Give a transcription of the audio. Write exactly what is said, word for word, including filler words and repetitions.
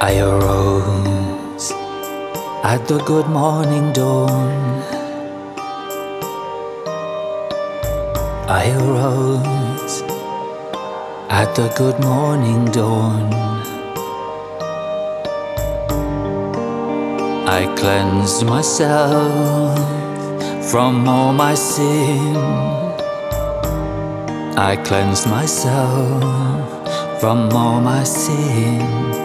I arose at the good morning dawn. I arose at the good morning dawn. I cleansed myself from all my sin. I cleansed myself from all my sin.